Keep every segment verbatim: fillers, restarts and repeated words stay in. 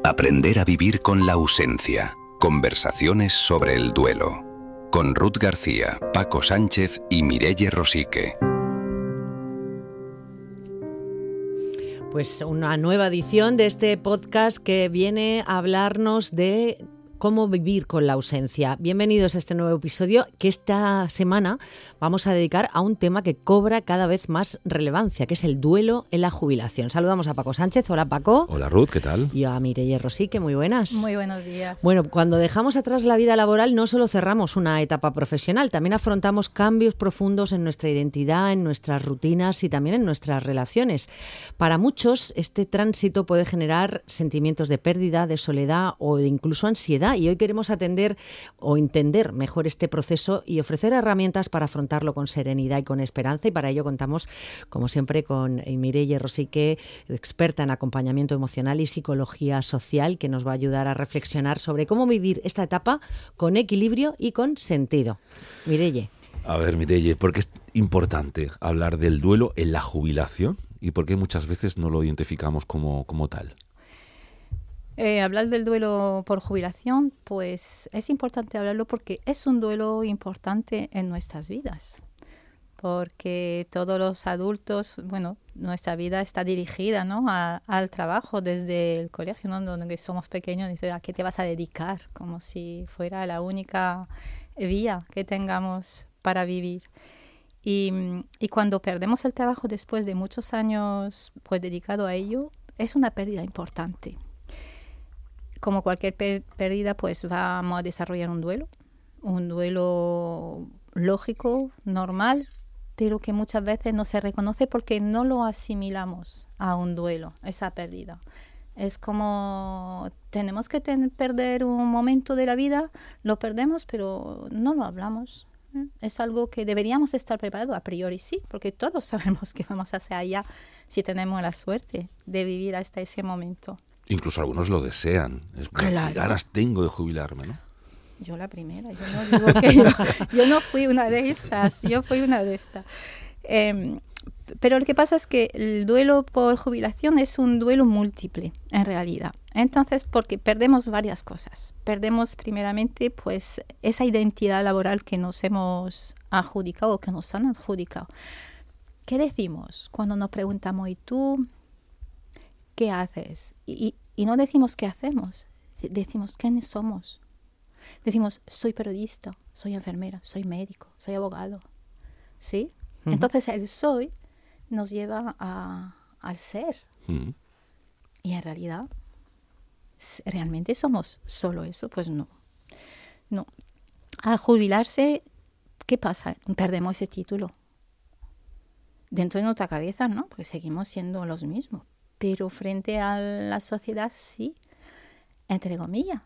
Aprender a vivir con la ausencia. Conversaciones sobre el duelo. Con Ruth García, Paco Sánchez y Mireia Rosique. Pues una nueva edición de este podcast que viene a hablarnos de cómo vivir con la ausencia. Bienvenidos a este nuevo episodio que esta semana vamos a dedicar a un tema que cobra cada vez más relevancia, que es el duelo en la jubilación. Saludamos a Paco Sánchez. Hola, Paco. Hola, Ruth, ¿qué tal? Y a Mireia Rosique, muy buenas. Muy buenos días. Bueno, cuando dejamos atrás la vida laboral no solo cerramos una etapa profesional, también afrontamos cambios profundos en nuestra identidad, en nuestras rutinas y también en nuestras relaciones. Para muchos, este tránsito puede generar sentimientos de pérdida, de soledad o de incluso ansiedad. Y hoy queremos atender o entender mejor este proceso y ofrecer herramientas para afrontarlo con serenidad y con esperanza. Y para ello contamos, como siempre, con Mireia Rosique, experta en acompañamiento emocional y psicología social, que nos va a ayudar a reflexionar sobre cómo vivir esta etapa con equilibrio y con sentido. Mireia. A ver, Mireia, ¿por qué es importante hablar del duelo en la jubilación y por qué muchas veces no lo identificamos como, como tal? Eh, hablar del duelo por jubilación, pues es importante hablarlo porque es un duelo importante en nuestras vidas. Porque todos los adultos, bueno, nuestra vida está dirigida, ¿no?, a, al trabajo desde el colegio, ¿no?, donde somos pequeños, dice, ¿a qué te vas a dedicar? Como si fuera la única vía que tengamos para vivir. Y, y cuando perdemos el trabajo después de muchos años pues dedicado a ello, es una pérdida importante. Como cualquier per- pérdida, pues vamos a desarrollar un duelo, un duelo lógico, normal, pero que muchas veces no se reconoce porque no lo asimilamos a un duelo, esa pérdida. Es como tenemos que ten- perder un momento de la vida, lo perdemos, pero no lo hablamos. ¿eh? Es algo que deberíamos estar preparados a priori, sí, porque todos sabemos que vamos hacia allá si tenemos la suerte de vivir hasta ese momento. Incluso algunos lo desean. Es, Claro. ¿Qué ganas tengo de jubilarme, no? Yo la primera, yo no digo que yo, yo no fui una de estas, yo fui una de estas. Eh, pero lo que pasa es que el duelo por jubilación es un duelo múltiple, en realidad. Entonces, porque perdemos varias cosas. Perdemos primeramente pues esa identidad laboral que nos hemos adjudicado o que nos han adjudicado. ¿Qué decimos cuando nos preguntamos, ¿y tú qué haces? Y, y no decimos qué hacemos, decimos quiénes somos. Decimos, soy periodista, soy enfermera, soy médico, soy abogado. ¿Sí? Uh-huh. Entonces el soy nos lleva a, al ser. Uh-huh. Y en realidad, ¿realmente somos solo eso? Pues no. No. Al jubilarse, ¿qué pasa? Perdemos ese título. Dentro de nuestra cabeza, ¿no? Porque seguimos siendo los mismos. Pero frente a la sociedad, sí, entre comillas.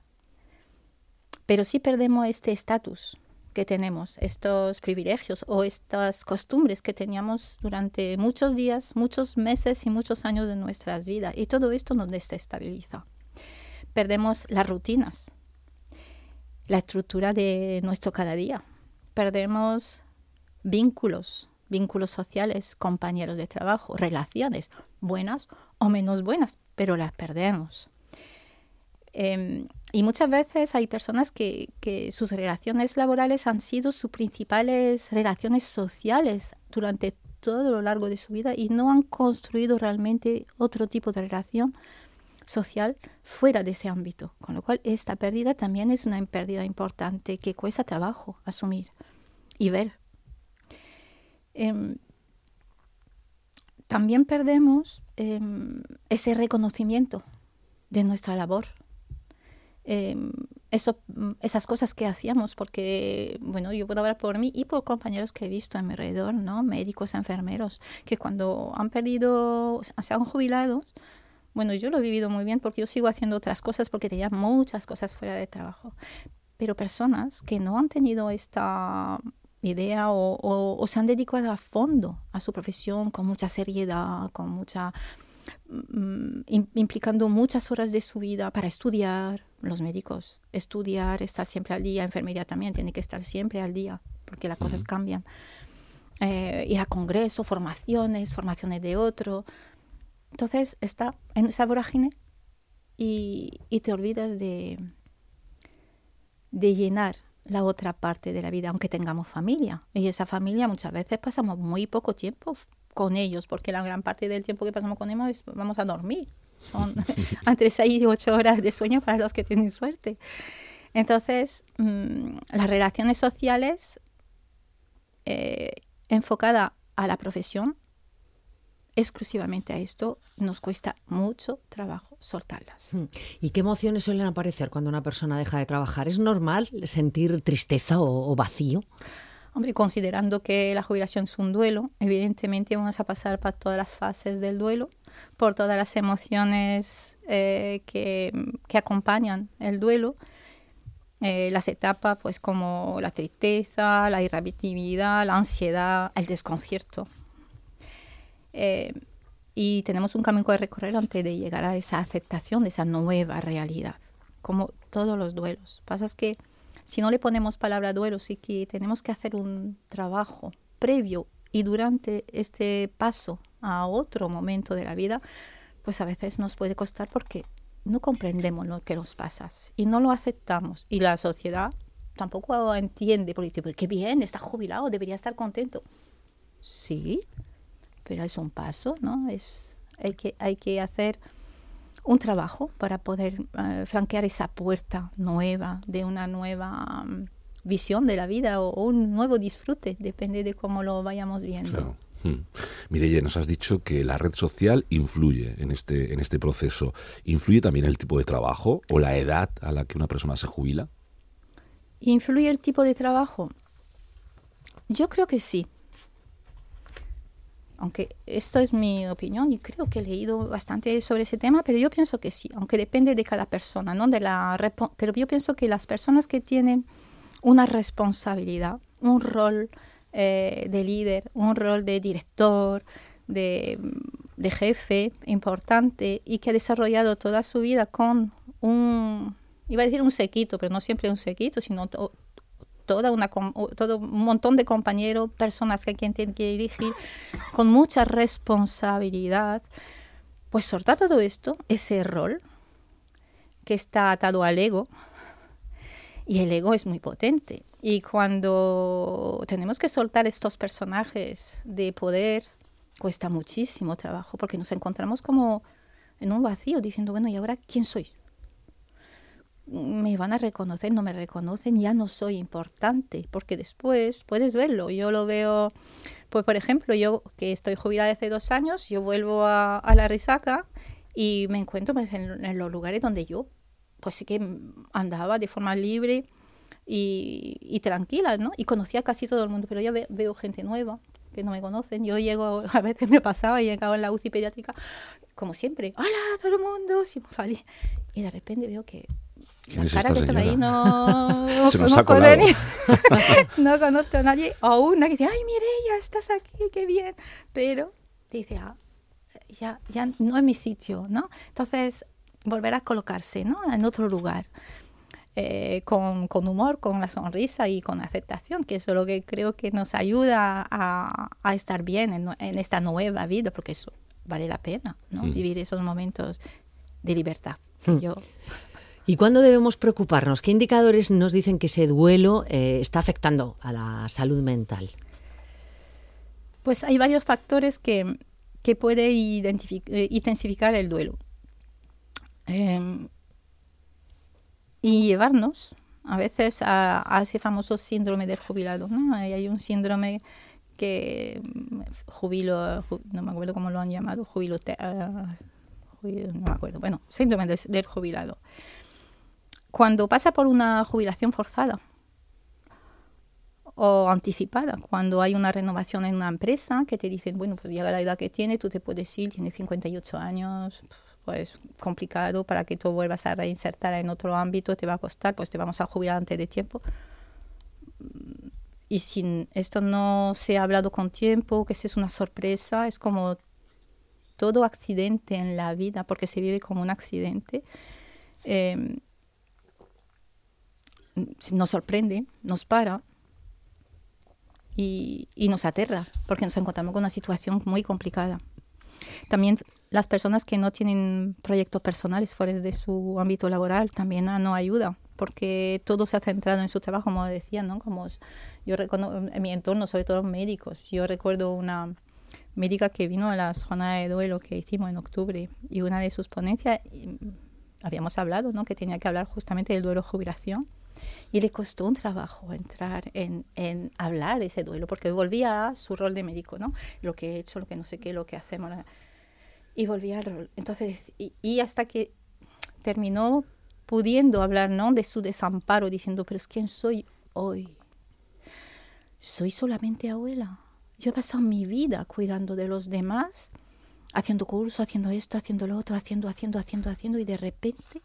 Pero sí perdemos este estatus que tenemos, estos privilegios o estas costumbres que teníamos durante muchos días, muchos meses y muchos años de nuestras vidas. Y todo esto nos desestabiliza. Perdemos las rutinas, la estructura de nuestro cada día. Perdemos vínculos, vínculos sociales, compañeros de trabajo, relaciones buenas o menos buenas, pero las perdemos. Eh, y muchas veces hay personas que, que sus relaciones laborales han sido sus principales relaciones sociales durante todo lo largo de su vida y no han construido realmente otro tipo de relación social fuera de ese ámbito. Con lo cual, esta pérdida también es una pérdida importante que cuesta trabajo asumir y ver. Eh, también perdemos eh, ese reconocimiento de nuestra labor. Eh, eso, esas cosas que hacíamos, porque, bueno, yo puedo hablar por mí y por compañeros que he visto a mi alrededor, ¿no? Médicos, enfermeros, que cuando han perdido, se han jubilado, bueno, yo lo he vivido muy bien porque yo sigo haciendo otras cosas porque tenía muchas cosas fuera de trabajo. Pero personas que no han tenido esta idea o, o, o se han dedicado a fondo a su profesión con mucha seriedad, con mucha... implicando muchas horas de su vida para estudiar, los médicos, estudiar, estar siempre al día, enfermería también tiene que estar siempre al día, porque las uh-huh. cosas cambian. Eh, ir a congresos, formaciones, formaciones de otro. Entonces está en esa vorágine y, y te olvidas de, de llenar la otra parte de la vida, aunque tengamos familia. Y esa familia muchas veces pasamos muy poco tiempo con ellos, porque la gran parte del tiempo que pasamos con ellos es, vamos a dormir. Son entre seis y ocho horas de sueño para los que tienen suerte. Entonces, mmm, las relaciones sociales eh, enfocadas a la profesión, exclusivamente a esto, nos cuesta mucho trabajo soltarlas. ¿Y qué emociones suelen aparecer cuando una persona deja de trabajar? ¿Es normal sentir tristeza o, o vacío? Hombre, considerando que la jubilación es un duelo, evidentemente vamos a pasar por todas las fases del duelo, por todas las emociones eh, que, que acompañan el duelo. Eh, las etapas, pues como la tristeza, la irritabilidad, la ansiedad, el desconcierto. Eh, y tenemos un camino que recorrer antes de llegar a esa aceptación de esa nueva realidad, como todos los duelos. Pasa es que si no le ponemos palabra duelo, sí que tenemos que hacer un trabajo previo y durante este paso a otro momento de la vida, pues a veces nos puede costar porque no comprendemos lo que nos pasa y no lo aceptamos. Y la sociedad tampoco entiende, porque dice, qué bien, está jubilado, debería estar contento. Sí, pero es un paso, ¿no? Es, hay que, hay que hacer un trabajo para poder uh, franquear esa puerta nueva, de una nueva um, visión de la vida o, o un nuevo disfrute, depende de cómo lo vayamos viendo. Claro. Hmm. Mireia, nos has dicho que la red social influye en este, en este proceso. ¿Influye también el tipo de trabajo o la edad a la que una persona se jubila? ¿Influye el tipo de trabajo? Yo creo que sí. Aunque esto es mi opinión y creo que he leído bastante sobre ese tema, pero yo pienso que sí, aunque depende de cada persona, ¿no? De la repo- pero yo pienso que las personas que tienen una responsabilidad, un rol eh, de líder, un rol de director, de, de jefe importante y que ha desarrollado toda su vida con un, iba a decir un séquito, pero no siempre un séquito, sino to- Toda una, todo un montón de compañeros, personas que quien tiene que dirigir con mucha responsabilidad, pues soltar todo esto, ese rol que está atado al ego, y el ego es muy potente. Y cuando tenemos que soltar estos personajes de poder, cuesta muchísimo trabajo, porque nos encontramos como en un vacío, diciendo, bueno, ¿y ahora quién soy? Me van a reconocer, no me reconocen, ya no soy importante, porque después puedes verlo. Yo lo veo, pues por ejemplo, yo que estoy jubilada hace dos años, yo vuelvo a, a la Risaca y me encuentro pues, en, en los lugares donde yo pues sí que andaba de forma libre y, y tranquila, ¿no? Y conocía casi todo el mundo, pero yo ve, veo gente nueva que no me conocen. Yo llego, a veces me pasaba y llegaba en la U C I pediátrica, como siempre, hola todo el mundo, feliz. Y de repente veo que ¿quién la es cara esta que está señora? ahí no, Se nos no ha colado. no conozco a nadie, o una que dice, ay Mireia, estás aquí, qué bien, pero dice, ah, ya, ya no es mi sitio, ¿no? Entonces, volver a colocarse, ¿no? En otro lugar, eh, con, con humor, con la sonrisa y con aceptación, que eso es lo que creo que nos ayuda a, a estar bien en, en esta nueva vida, porque eso vale la pena, ¿no? Mm. Vivir esos momentos de libertad. Mm. Yo... ¿Y cuándo debemos preocuparnos? ¿Qué indicadores nos dicen que ese duelo eh, está afectando a la salud mental? Pues hay varios factores que, que pueden intensificar el duelo. Eh, y llevarnos a veces a, a ese famoso síndrome del jubilado, ¿no? Hay, hay un síndrome que jubilo, ju, no me acuerdo cómo lo han llamado, jubilo, uh, jubilo no me acuerdo, bueno, síndrome del, del jubilado. Cuando pasa por una jubilación forzada o anticipada, cuando hay una renovación en una empresa que te dicen, bueno, pues llega la edad que tiene, tú te puedes ir, tienes cincuenta y ocho años, pues complicado para que tú vuelvas a reinsertar en otro ámbito, te va a costar, pues te vamos a jubilar antes de tiempo. Y si esto no se ha hablado con tiempo, que es una sorpresa, es como todo accidente en la vida, porque se vive como un accidente, eh, nos sorprende, nos para y, y nos aterra, porque nos encontramos con una situación muy complicada. También las personas que no tienen proyectos personales fuera de su ámbito laboral también ah, no ayuda, porque todo se ha centrado en su trabajo, como decía, ¿no? Como yo recuerdo en mi entorno, sobre todo médicos. Yo recuerdo una médica que vino a la zona de duelo que hicimos en octubre, y una de sus ponencias, habíamos hablado, ¿no? Que tenía que hablar justamente del duelo jubilación, y le costó un trabajo entrar en, en hablar de ese duelo, porque volvía a su rol de médico, ¿no? Lo que he hecho, lo que no sé qué, lo que hacemos, y volvía al rol. Entonces, y, y hasta que terminó pudiendo hablar, ¿no? De su desamparo, diciendo, pero es ¿quién soy hoy? Soy solamente abuela. Yo he pasado mi vida cuidando de los demás, haciendo curso, haciendo esto, haciendo lo otro, haciendo, haciendo, haciendo, haciendo, y de repente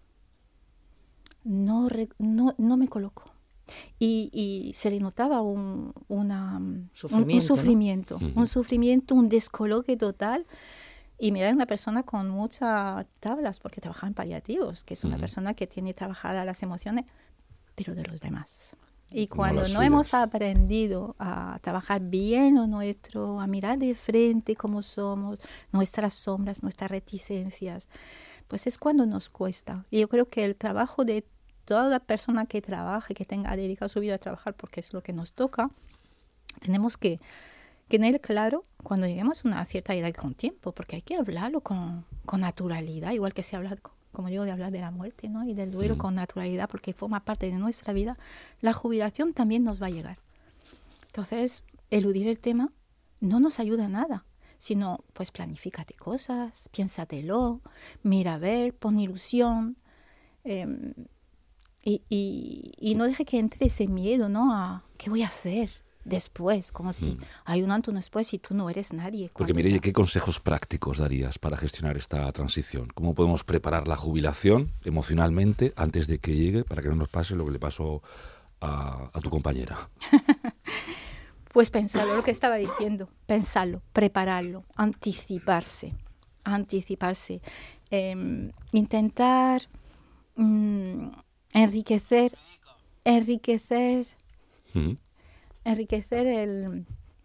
no, no, no me coloco. Y, y se le notaba un, una, sufrimiento, un, un sufrimiento, ¿no? un sufrimiento, un descoloque total. Y mira, una persona con muchas tablas, porque trabaja en paliativos, que es una uh-huh. persona que tiene trabajadas las emociones, pero de los demás. Y cuando no, no hemos aprendido a trabajar bien lo nuestro, a mirar de frente cómo somos, nuestras sombras, nuestras reticencias, pues es cuando nos cuesta. Y yo creo que el trabajo de toda persona que trabaje, que tenga dedicado su vida a trabajar, porque es lo que nos toca, tenemos que tener claro cuando lleguemos a una cierta edad con tiempo, porque hay que hablarlo con, con naturalidad, igual que se habla, como digo, de hablar de la muerte, ¿no? Y del duelo mm. con naturalidad, porque forma parte de nuestra vida. La jubilación también nos va a llegar. Entonces, eludir el tema no nos ayuda a nada, sino, pues, planifícate cosas, piénsatelo, mira a ver, pon ilusión, eh, y, y, y no deje que entre ese miedo, ¿no? A, ¿qué voy a hacer después? Como si mm. hay un antes y un después y tú no eres nadie. Porque Mireia, ¿qué consejos prácticos darías para gestionar esta transición? ¿Cómo podemos preparar la jubilación emocionalmente antes de que llegue, para que no nos pase lo que le pasó a, a tu compañera? Pues pensarlo, lo que estaba diciendo, pensarlo, prepararlo, anticiparse, anticiparse, eh, intentar mm, enriquecer, enriquecer, uh-huh. enriquecer el,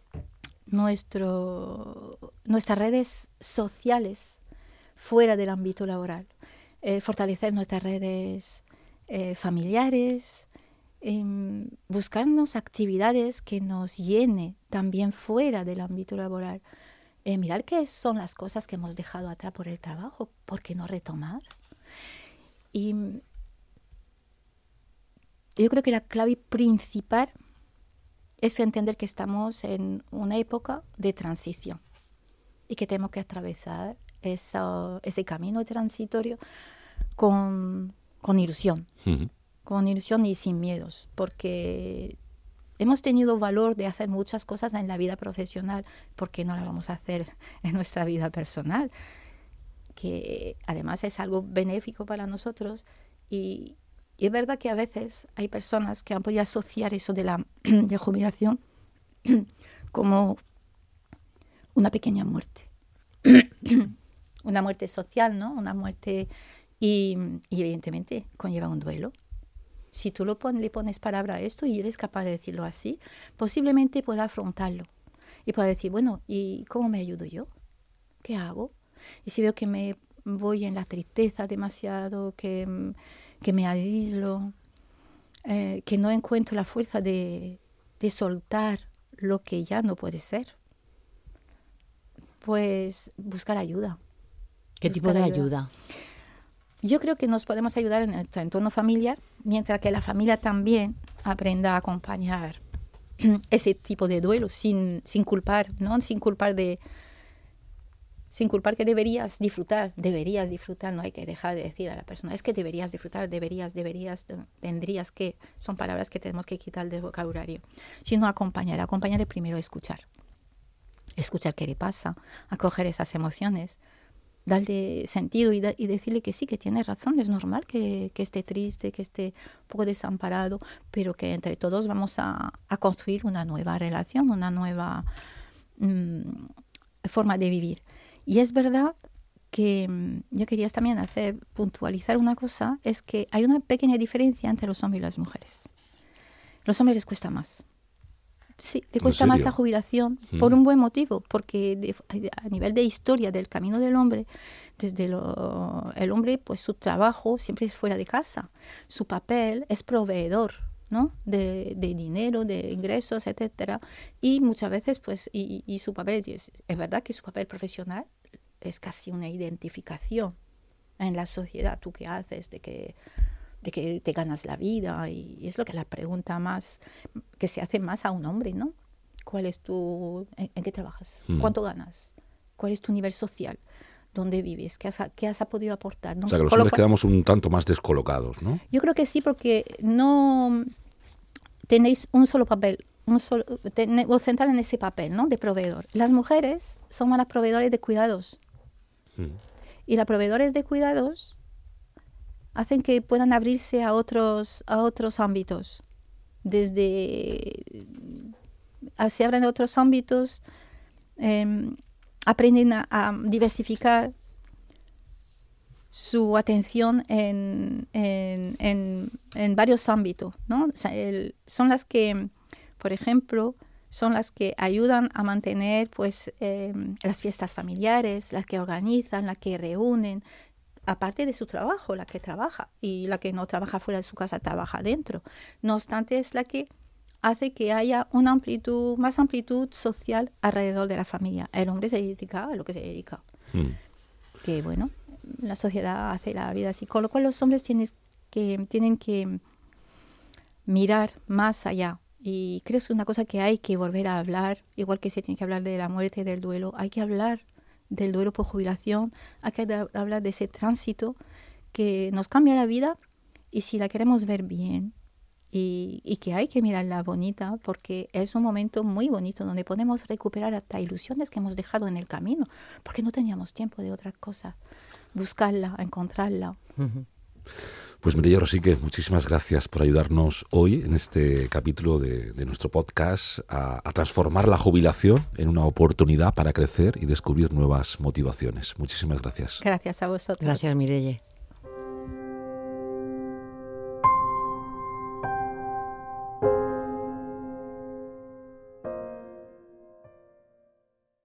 nuestro, nuestras redes sociales fuera del ámbito laboral, eh, fortalecer nuestras redes eh, familiares, eh, buscarnos actividades que nos llene también fuera del ámbito laboral, eh, mirar qué son las cosas que hemos dejado atrás por el trabajo, ¿por qué no retomar? Y yo creo que la clave principal es entender que estamos en una época de transición y que tenemos que atravesar esa, ese camino transitorio con, con ilusión, uh-huh. con ilusión y sin miedos, porque hemos tenido valor de hacer muchas cosas en la vida profesional, ¿por qué no la vamos a hacer en nuestra vida personal? Que además es algo benéfico para nosotros. Y, y es verdad que a veces hay personas que han podido asociar eso de la de jubilación como una pequeña muerte. Una muerte social, ¿no? Una muerte y, y evidentemente conlleva un duelo. Si tú lo pon, le pones palabra a esto y eres capaz de decirlo así, posiblemente pueda afrontarlo. Y pueda decir, bueno, ¿y cómo me ayudo yo? ¿Qué hago? Y si veo que me voy en la tristeza demasiado, que, que me aíslo, eh, que no encuentro la fuerza de, de soltar lo que ya no puede ser, pues buscar ayuda. ¿Qué tipo de ayuda? Yo creo que nos podemos ayudar en nuestro entorno familiar, mientras que la familia también aprenda a acompañar ese tipo de duelo sin, sin culpar, ¿no? Sin culpar de... Sin culpar que deberías disfrutar, deberías disfrutar, no hay que dejar de decir a la persona, es que deberías disfrutar, deberías, deberías, tendrías que, son palabras que tenemos que quitar del vocabulario, sino acompañar, acompañar es primero escuchar, escuchar qué le pasa, acoger esas emociones, darle sentido y, da, y decirle que sí, que tiene razón, es normal que, que esté triste, que esté un poco desamparado, pero que entre todos vamos a, a construir una nueva relación, una nueva mmm, forma de vivir. Y es verdad que yo quería también hacer, puntualizar una cosa, es que hay una pequeña diferencia entre los hombres y las mujeres. Los hombres les cuesta más. Sí, le cuesta más la jubilación mm. por un buen motivo, porque de, a nivel de historia del camino del hombre, desde lo, el hombre, pues su trabajo siempre es fuera de casa, su papel es proveedor, ¿no? De, de dinero, de ingresos, etcétera, y muchas veces, pues, y, y su papel, es, es verdad que su papel profesional es casi una identificación en la sociedad, tú qué haces, de que de que te ganas la vida, y es lo que la pregunta más que se hace más a un hombre, ¿no? ¿Cuál es tu, en, en qué trabajas? Mm. ¿Cuánto ganas? ¿Cuál es tu nivel social? ¿Dónde vives? ¿Qué has, qué has podido aportar? ¿No? O sea, que los hombres quedamos un tanto más descolocados, ¿no? Yo creo que sí, porque no tenéis un solo papel, un solo, ten, os centran en ese papel, ¿no? De proveedor. Las mujeres son las proveedores de cuidados. Mm. Y las proveedores de cuidados hacen que puedan abrirse a otros, a otros ámbitos. Desde, se abren a otros ámbitos, eh, aprenden a, a diversificar su atención en, en, en, en varios ámbitos, ¿no? O sea, el, son las que, por ejemplo, son las que ayudan a mantener, pues, eh, las fiestas familiares, las que organizan, las que reúnen, aparte de su trabajo, la que trabaja, y la que no trabaja fuera de su casa trabaja dentro. No obstante, es la que hace que haya una amplitud, más amplitud social alrededor de la familia. El hombre se dedica a lo que se dedica. Mm. Que bueno, la sociedad hace la vida así. Con lo cual los hombres tienes que, tienen que mirar más allá. Y creo que es una cosa que hay que volver a hablar, igual que se tiene que hablar de la muerte, del duelo. Hay que hablar del duelo por jubilación, hay que da, hablar de ese tránsito que nos cambia la vida, y si la queremos ver bien, y, y que hay que mirarla bonita, porque es un momento muy bonito donde podemos recuperar hasta ilusiones que hemos dejado en el camino, porque no teníamos tiempo de otra cosa, buscarla, encontrarla. Uh-huh. Pues Mireia Rosique, muchísimas gracias por ayudarnos hoy en este capítulo de, de nuestro podcast a, a transformar la jubilación en una oportunidad para crecer y descubrir nuevas motivaciones. Muchísimas gracias. Gracias a vosotros. Gracias, Mireia.